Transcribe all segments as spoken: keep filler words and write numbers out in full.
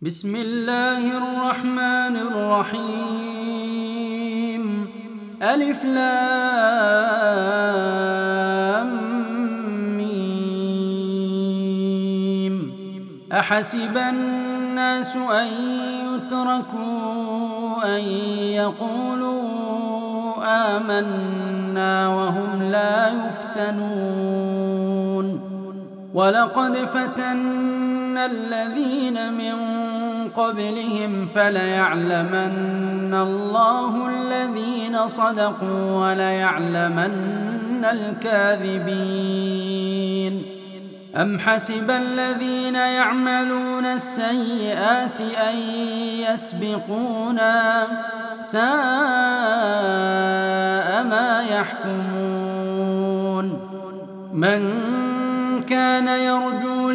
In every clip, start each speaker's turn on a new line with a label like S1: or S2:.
S1: بسم الله الرحمن الرحيم. ألف لام ميم. أحسب الناس أن يتركوا أن يقولوا آمنا وهم لا يفتنون. ولقد فتنا الذين من قبلهم فليعلمن الله الذين صدقوا وليعلمن الكاذبين. أم حسب الذين يعملون السيئات أن يسبقونا ساء ما يحكمون. من كان يرجو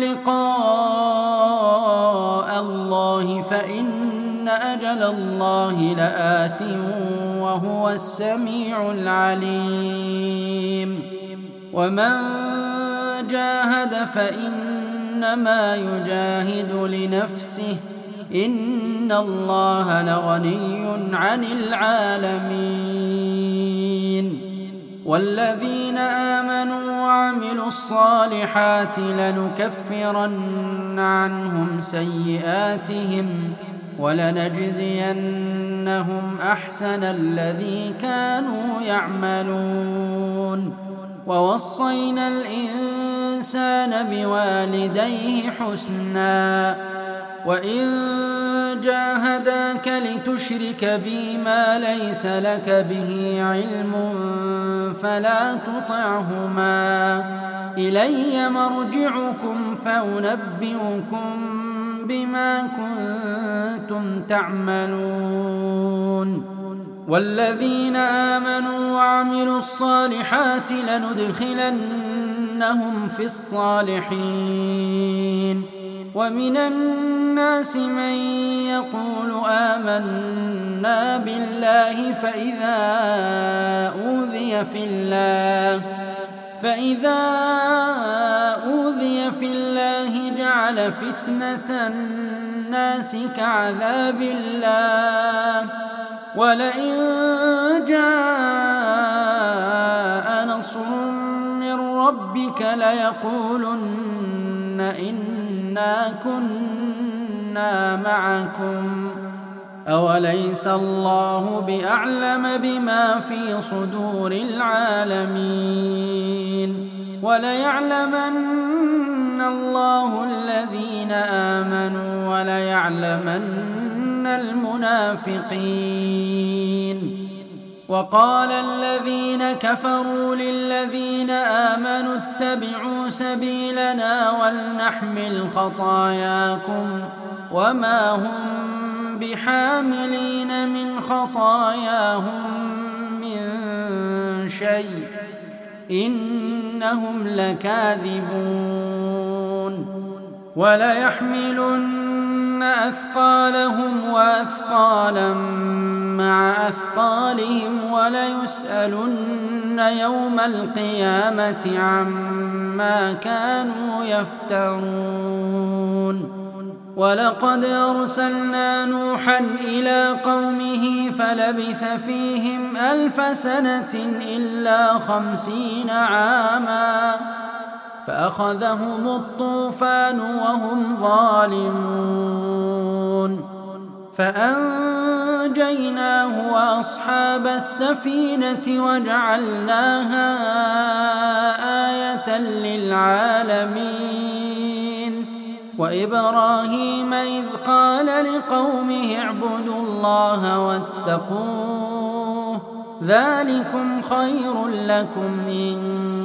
S1: لقاء الله فإن أجل الله لآت وهو السميع العليم. ومن جاهد فإنما يجاهد لنفسه إن الله لغني عن العالمين. والذين آمنوا وعملوا الصالحات لنكفرن عنهم سيئاتهم ولنجزينهم أحسن الذي كانوا يعملون. ووصينا الإنسان بوالديه حسنا وإن جاهداك لتشرك بي ما ليس لك به علم فلا تطعهما إلي مرجعكم فأنبئكم بما كنتم تعملون. والذين آمنوا وعملوا الصالحات لندخلنهم في الصالحين. ومن الناس من يقول آمنا بالله فإذا أوذي في الله فإذا أوذي في الله جعل فتنة الناس كعذاب الله ولئن جاء نصر من ربك ليقولن إنا كنا معكم أوليس الله بأعلم بما في صدور العالمين. وليعلمن الله الذين آمنوا وليعلمن المنافقين. وقال الذين كفروا للذين آمنوا اتبعوا سبيلنا ولنحمل خطاياكم وما هم بحاملين من خطاياهم من شيء إنهم لكاذبون. وليحملن أثقالهم وأثقالا مع أثقالهم وليسألن يوم القيامة عما كانوا يفترون. ولقد أرسلنا نوحا إلى قومه فلبث فيهم ألف سنة إلا خمسين عاما فأخذهم الطوفان وهم ظالمون فأنجيناه وأصحاب السفينة وجعلناها آية للعالمين. وإبراهيم إذ قال لقومه اعبدوا الله واتقوه ذلكم خير لكم إن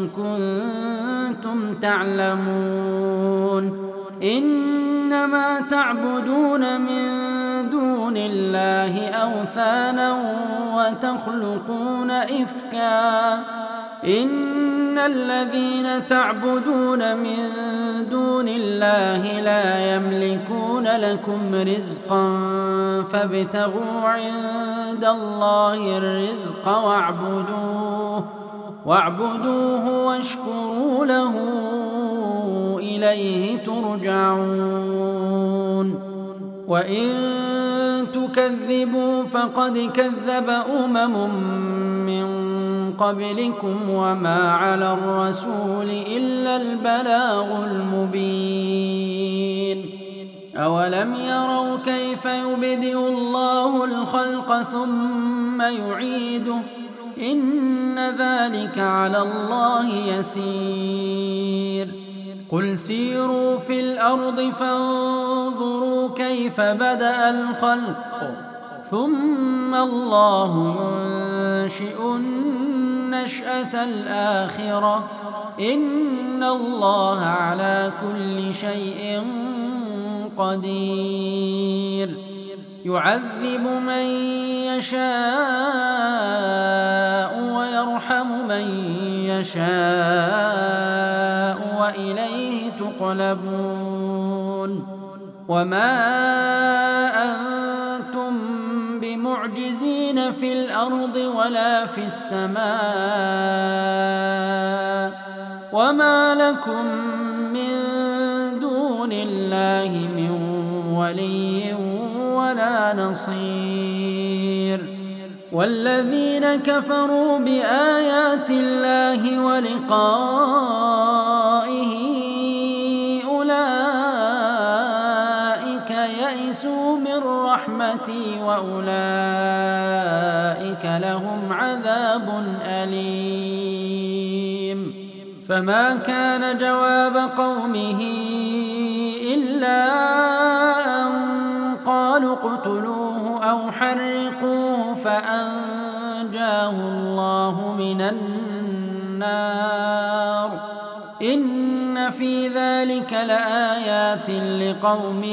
S1: كنتم تعلمون. إنما تعبدون من دون الله أوثانا وتخلقون إفكا إن الذين تعبدون من دون الله لا يملكون لكم رزقا فابتغوا عند الله الرزق واعبدوه واعبدوه واشكروا له إليه ترجعون. وإن تكذبوا فقد كذب أمم من قبلكم وما على الرسول إلا البلاغ المبين أولم يروا كيف يبدئ الله الخلق ثم يعيده إن ذلك على الله يسير قل سيروا في الأرض فانظروا كيف بدأ الخلق ثم الله ينشئ النشأة الآخرة إن الله على كل شيء قدير يعذب من يشاء ويرحم من يشاء وإليه تقلبون وما أنتم بمعجزين في الأرض ولا في السماء وما لكم من دون الله من ولي ولا نصير والذين كفروا بآيات الله ولقائه أولئك يئسوا من رحمتي وأولئك لهم عذاب أليم فما كان جواب قومه إلا أن قالوا اقتلوه أو حرقوه فأنجاه الله من النار إن في ذلك لآيات لقوم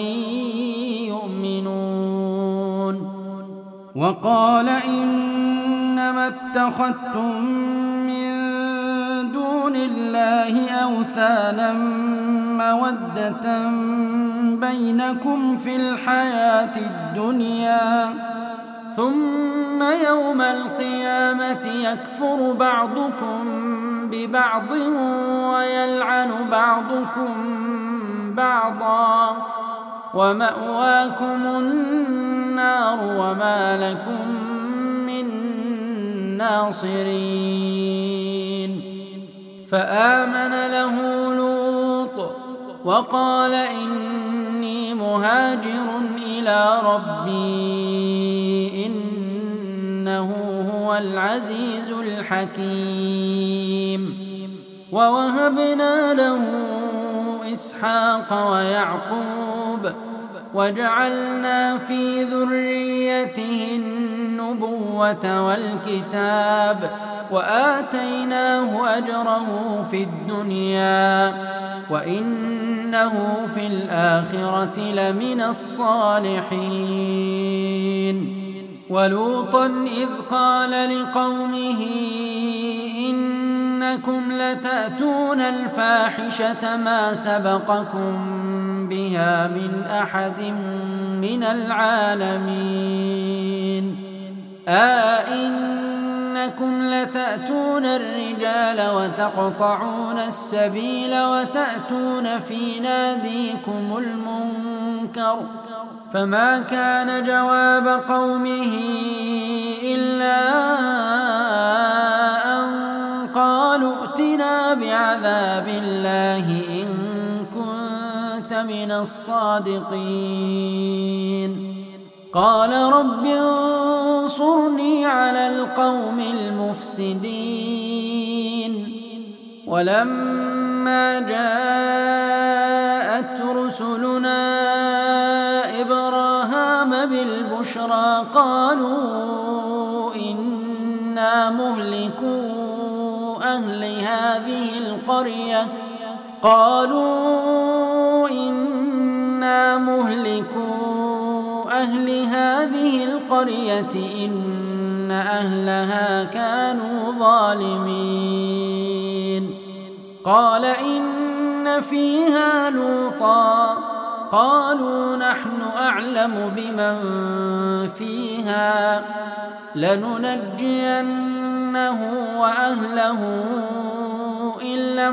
S1: يؤمنون وقال إنما اتخذتم من دون الله أوثانا مودة بينكم في الحياة الدنيا ثم يوم القيامة يكفر بعضكم ببعض ويلعن بعضكم بعضا ومأواكم النار وما لكم من ناصرين فآمن له لوط وقال إني مهاجر إلى ربي إنه هو العزيز الحكيم ووهبنا له إسحاق ويعقوب وجعلنا في ذريته النبوة والكتاب وآتيناه أجره في الدنيا وإنه في الآخرة لمن الصالحين ولوطا إذ قال لقومه إنكم لتأتون الفاحشة ما سبقكم بها من أحد من العالمين أئنكم لتأتون الرجال وتقطعون السبيل وتأتون في ناديكم المنكر فما كان جواب قومه إلا أن قالوا ائتنا بعذاب الله إن كنت من الصادقين قال رب انصرني على القوم المفسدين ولما جاءت رسلنا إبراهام بالبشرى قالوا إنا مهلكو أهل هذه القرية قالوا إنا مهلكو أهل هذه القرية إن أهلها كانوا ظالمين قال إن فيها لوطا قالوا نحن أعلم بمن فيها لننجينه وأهله إلا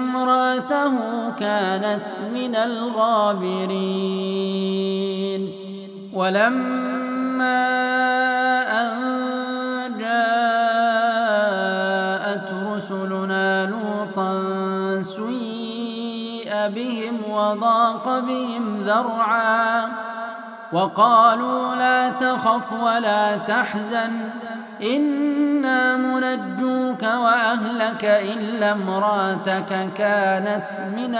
S1: امرأته كانت من الغابرين ولما أن جاءت رسلنا لوطا سيء بهم وضاق بهم ذرعا وقالوا لا تخف ولا تحزن إنا منجوك وأهلك إلا امرأتك كانت من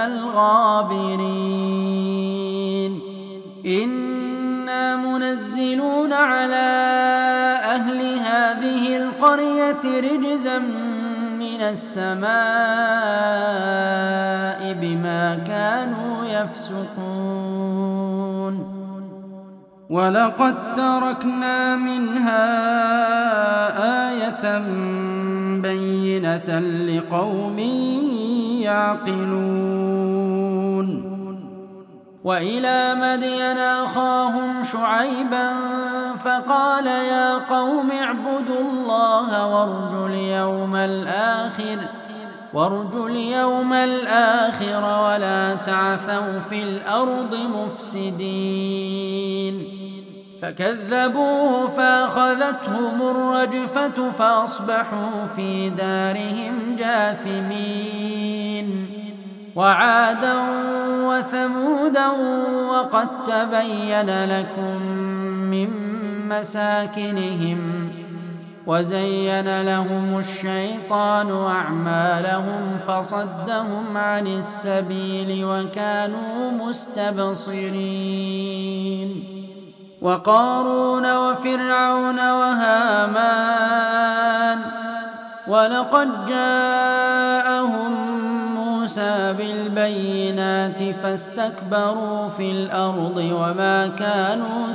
S1: الغابرين إنا منزلون على أهل هذه القرية رجزا من السماء بما كانوا يفسقون ولقد تركنا منها آية بينة لقوم يعقلون وإلى مدين أخاهم شعيبا فقال يا قوم اعبدوا الله وارجوا اليوم الآخر وارجوا اليوم الآخر ولا تعثوا في الأرض مفسدين فكذبوه فأخذتهم الرجفة فأصبحوا في دارهم جاثمين وعادا وثمودا وقد تبين لكم من مساكنهم وزين لهم الشيطان أعمالهم فصدهم عن السبيل وكانوا مستبصرين وقارون وفرعون وهامان ولقد جاءهم موسى بالبينات فاستكبروا في الأرض وما كانوا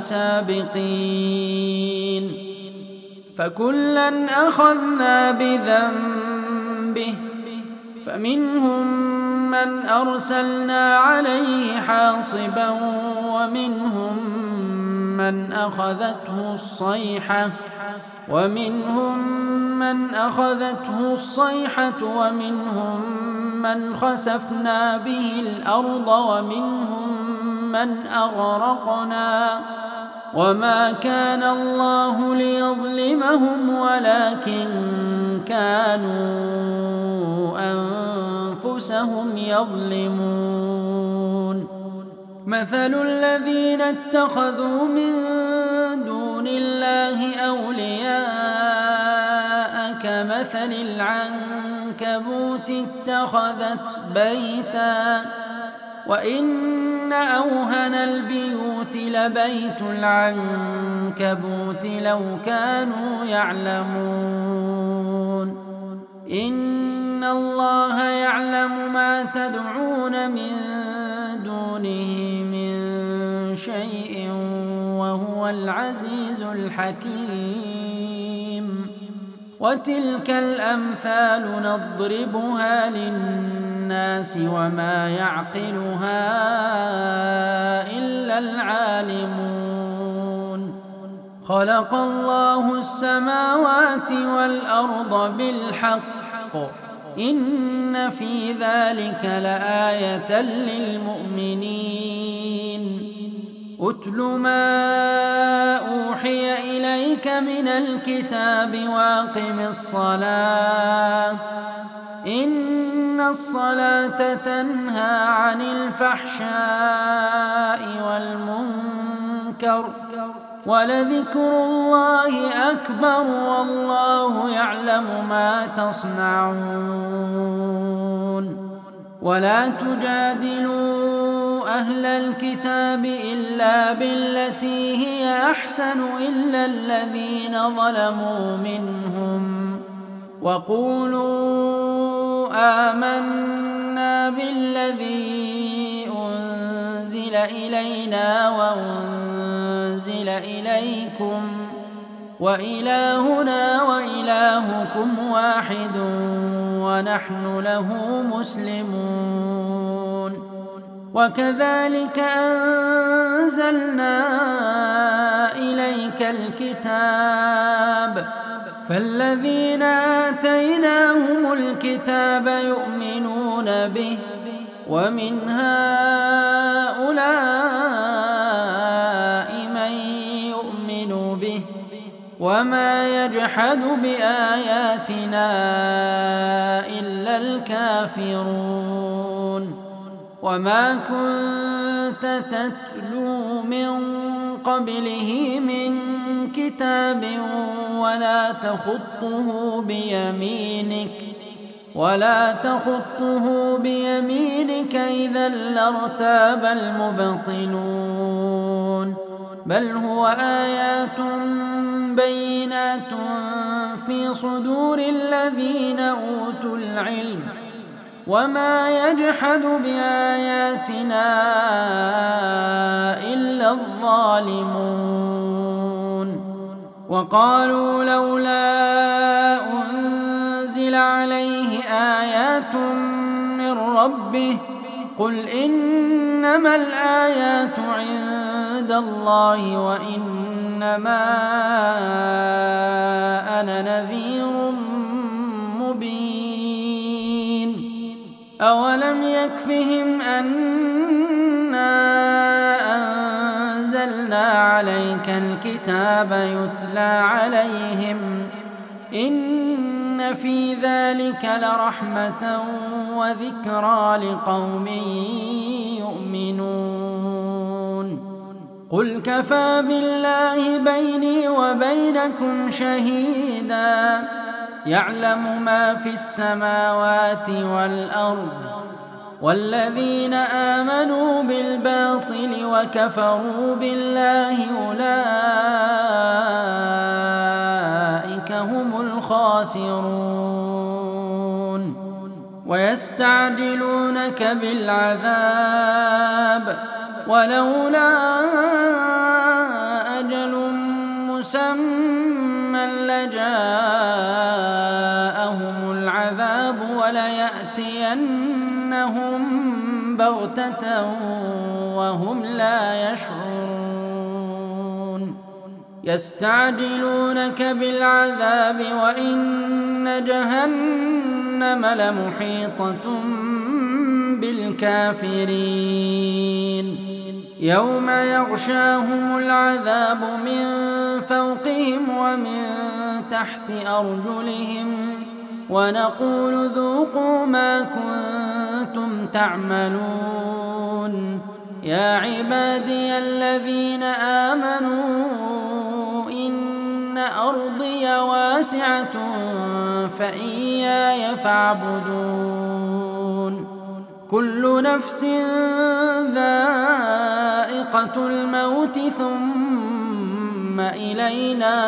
S1: سابقين فكلا أخذنا بذنبه فمنهم من أرسلنا عليه حاصبا ومنهم من أخذته الصيحة ومنهم من أخذته الصيحة ومنهم من خسفنا به الأرض ومنهم من أغرقنا وما كان الله ليظلمهم ولكن كانوا أنفسهم يظلمون مثل الذين اتخذوا من دون الله أولياء كمثل العنكبوت اتخذت بيتا وإن أوهن البيوت لبيت العنكبوت لو كانوا يعلمون إن الله يعلم ما تدعون من دونه من شيء وهو العزيز الحكيم وتلك الأمثال نضربها للناس وما يعقلها إلا العالمون خلق الله السماوات والأرض بالحق إن في ذلك لآية للمؤمنين أتل ما أوحي إليك من الكتاب واقم الصلاة إن الصلاة تنهى عن الفحشاء والمنكر ولذكر الله أكبر والله يعلم ما تصنعون ولا تجادلوا أهل الكتاب إلا بالتي هي أحسن إلا الذين ظلموا منهم وقولوا آمنا بالذي أنزل إلينا وأنزل إليكم وإلهنا وإلهكم واحد ونحن له مسلمون وكذلك أنزلنا إليك الكتاب فالذين آتيناهم الكتاب يؤمنون به ومن هؤلاء من به وما يجحد بآياتنا إلا الكافرون وما كنت تتلو من قبله من كتاب ولا تخطه بيمينك ولا تخطه بيمينك إذا لارتاب المبطلون بل هو آيات بينات في صدور الذين أوتوا العلم وما يجحد بآياتنا إلا الظالمون وقالوا لولا أنزل عليه آيات من ربه قل إنما الآيات عند الله وإنما أنا نذير مبين أولم يكفهم أنا أنزلنا عليك الكتاب يتلى عليهم إن في ذلك لرحمة وذكرى لقوم يؤمنون قل كفى بالله بيني وبينكم شهيدا يعلم ما في السماوات والأرض والذين آمنوا بالباطل وكفروا بالله أولئك هم الخاسرون ويستعجلونك بالعذاب ولولا أجل مسمى لجاءهم العذاب وليأتينهم بغتة وهم لا يشعرون يستعجلونك بالعذاب وإن جهنم لمحيطة بالكافرين يوم يغشاهم العذاب من فوقهم ومن تحت أرجلهم ونقول ذوقوا ما كنتم تعملون يا عبادي الذين آمنوا إن أرضي واسعة فإياي فاعبدون كل نفس ذائقة الموت ثم إلينا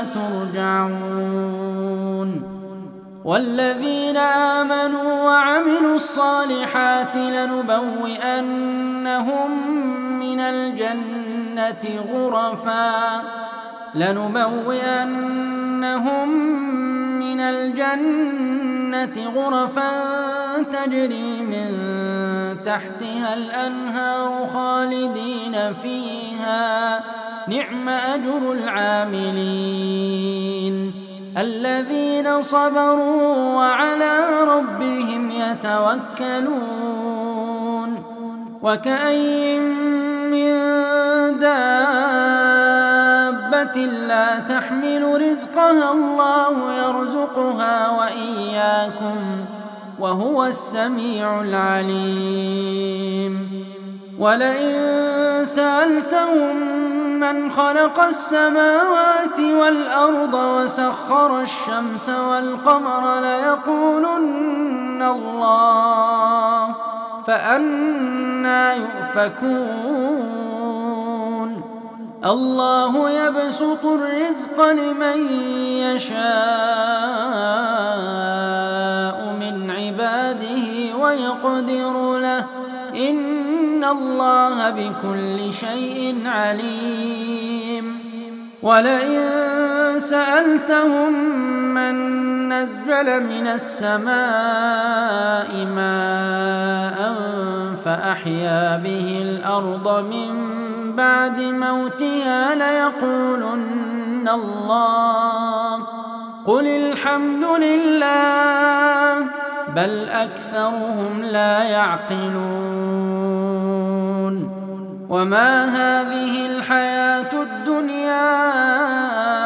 S1: ترجعون والذين آمنوا وعملوا الصالحات لنبوئنهم من الجنة غرفا لنبوئنهم من الجنة غرفا تجري من تحتها الأنهار خالدين فيها نعم أجر العاملين الذين صبروا وعلى ربهم يتوكلون وكأين من دابة لا تحمل رزقها الله يرزقها وإياكم وهو السميع العليم ولئن سألتهم من خلق السماوات والأرض وسخر الشمس والقمر ليقولن الله فأنى يؤفكون الله يبسط الرزق لمن يشاء من عباده ويقدر له إن الله بكل شيء عليم ولئن سألتهم من نزل من السماء ماء فأحيا به الأرض من بعد موتها ليقولن الله قل الحمد لله بل أكثرهم لا يعقلون وما هذه الحياة الدنيا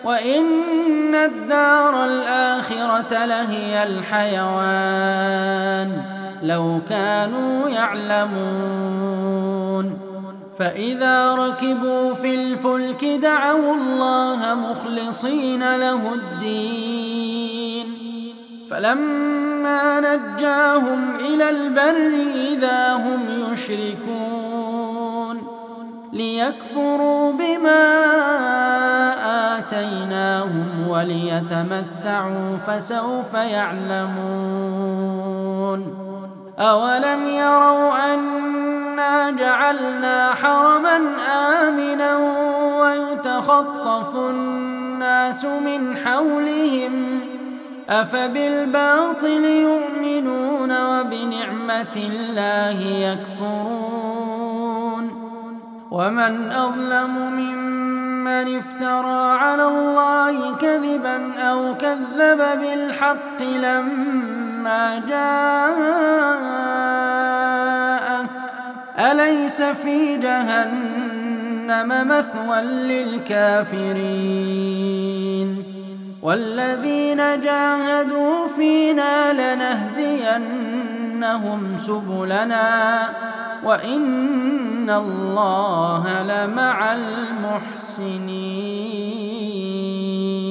S1: وإن الدار الآخرة لهي الحيوان لو كانوا يعلمون فإذا ركبوا في الفلك دعوا الله مخلصين له الدين فلما نجاهم إلى البر إذا هم يشركون ليكفروا بما آتيناهم وليتمتعوا فسوف يعلمون أولم يروا أنا جعلنا حرما آمنا ويتخطف الناس من حولهم أفبالباطل يؤمنون وبنعمة الله يكفرون ومن أظلم ممن افترى على الله كذبا أو كذب بالحق لما جاءه أليس في جهنم مثوى للكافرين والذين جاهدوا فينا لنهدينهم سبلنا وإن الله لمع المحسنين.